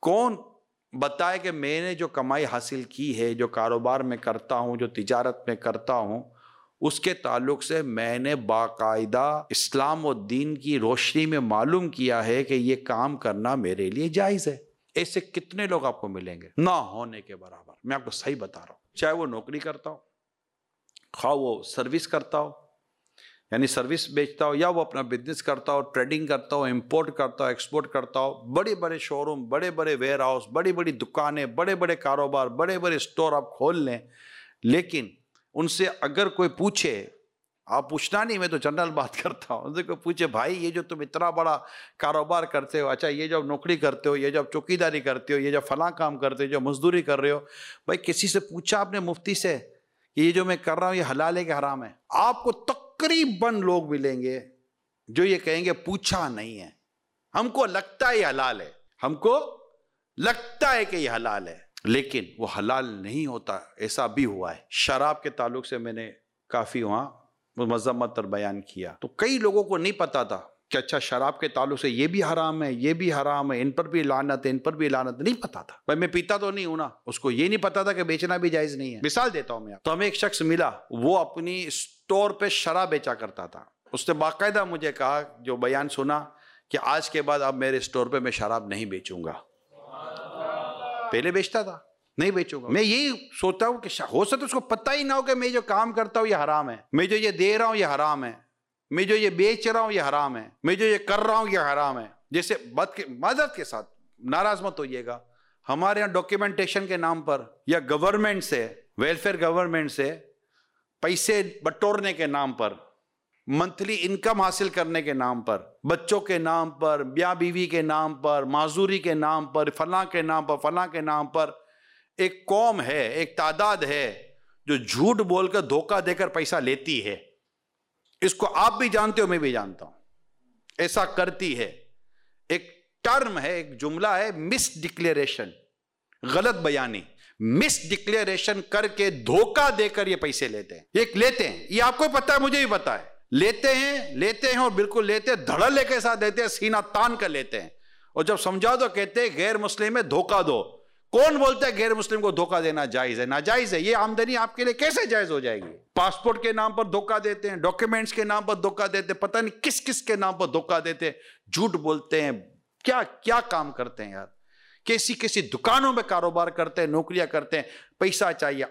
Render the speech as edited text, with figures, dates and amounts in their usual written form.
کون بتائے کہ میں نے جو کمائی حاصل کی ہے، جو کاروبار میں کرتا ہوں، جو تجارت میں کرتا ہوں، اس کے تعلق سے میں نے باقاعدہ اسلام و دین کی روشنی میں معلوم کیا ہے کہ یہ کام کرنا میرے لیے جائز ہے؟ ایسے کتنے لوگ آپ کو ملیں گے؟ نہ ہونے کے برابر. میں آپ کو صحیح بتا رہا ہوں. چاہے وہ نوکری کرتا ہو، خواہ وہ سروس کرتا ہو، یعنی سروس بیچتا ہو، یا وہ اپنا بزنس کرتا ہو، ٹریڈنگ کرتا ہو، امپورٹ کرتا ہو، ایکسپورٹ کرتا ہو، بڑے بڑے شو روم، بڑے بڑے ویئر ہاؤس، بڑی بڑی دکانیں، بڑے بڑے کاروبار، بڑے بڑے اسٹور آپ کھول لیں، لیکن ان سے اگر کوئی پوچھے، آپ پوچھنا نہیں، میں تو جنرل بات کرتا ہوں، ان سے کوئی پوچھے بھائی یہ جو تم اتنا بڑا کاروبار کرتے ہو، اچھا یہ جب نوکری کرتے ہو، یہ جب چوکیداری کرتے ہو، یہ جب فلاں کام کرتے ہو، جو مزدوری کر رہے ہو، بھائی کسی سے پوچھا آپ نے مفتی سے کہ یہ جو میں کر رہا ہوں یہ حلال ہے کہ حرام ہے؟ آپ کو تقریباً لوگ ملیں گے جو یہ کہیں گے پوچھا نہیں ہے، ہم کو لگتا ہے یہ حلال ہے، ہم کو لگتا ہے کہ یہ حلال ہے، لیکن وہ حلال نہیں ہوتا. ایسا بھی ہوا ہے. شراب کے تعلق سے میں نے کافی وہاں مذمت اور بیان کیا، تو کئی لوگوں کو نہیں پتا تھا کہ اچھا شراب کے تعلق سے یہ بھی حرام ہے، یہ بھی حرام ہے، ان پر بھی لعنت ہے، ان پر بھی لعنت، نہیں پتا تھا. بھائی میں پیتا تو نہیں ہوں نا، اس کو یہ نہیں پتا تھا کہ بیچنا بھی جائز نہیں ہے. مثال دیتا ہوں میں، تو ہمیں ایک شخص ملا، وہ اپنی اسٹور پہ شراب بیچا کرتا تھا. اس نے باقاعدہ مجھے کہا، جو بیان سنا، کہ آج کے بعد اب میرے اسٹور پہ میں شراب نہیں بیچوں گا. پہلے بیچتا تھا، نہیں بیچوں گا. میں یہی سوچتا ہوں کہ ہو سکتا اس کو پتہ ہی نہ ہو کہ میں جو کام کرتا ہوں یہ حرام ہے، میں جو یہ دے رہا ہوں یہ حرام ہے، میں جو یہ بیچ رہا ہوں یہ حرام ہے، میں جو یہ کر رہا ہوں یہ حرام ہے. جیسے معذرت کے ساتھ، ناراض مت ہوئیے گا، ہمارے یہاں ڈاکیومنٹیشن کے نام پر یا گورنمنٹ سے، ویلفیئر گورنمنٹ سے پیسے بٹورنے کے نام پر، منتھلی انکم حاصل کرنے کے نام پر، بچوں کے نام پر، بیاہ بیوی کے نام پر، معذوری کے نام پر، فلاں کے نام پر، فلاں کے نام پر، ایک قوم ہے، ایک تعداد ہے جو جھوٹ بول کر، دھوکہ دے کر پیسہ لیتی ہے. اس کو آپ بھی جانتے ہو، میں بھی جانتا ہوں، ایسا کرتی ہے. ایک ٹرم ہے، ایک جملہ ہے، مس ڈکلیریشن، غلط بیانی، مس ڈکلیریشن کر کے دھوکہ دے کر یہ پیسے لیتے ہیں. ایک لیتے ہیں، یہ آپ کو پتا ہے، مجھے بھی پتا ہے، لیتے ہیں اور بالکل لیتے ہیں، دھڑلے کے ساتھ دیتے ہیں، سینہ تان کر لیتے ہیں، اور جب سمجھا دو کہتے ہیں غیر مسلم ہے، دھوکہ دو. کون بولتا ہے غیر مسلم کو دھوکہ دینا جائز ہے؟ ناجائز ہے. یہ آمدنی آپ کے لیے کیسے جائز ہو جائے گی؟ پاسپورٹ کے نام پر دھوکہ دیتے ہیں، ڈاکیومنٹس کے نام پر دھوکہ دیتے ہیں، پتہ نہیں کس کس کے نام پر دھوکہ دیتے ہیں، جھوٹ بولتے ہیں. کیا کیا کام کرتے ہیں یار؟ کیسی کیسی دکانوں میں کاروبار کرتے ہیں، نوکریاں کرتے ہیں، پیسہ چاہیے.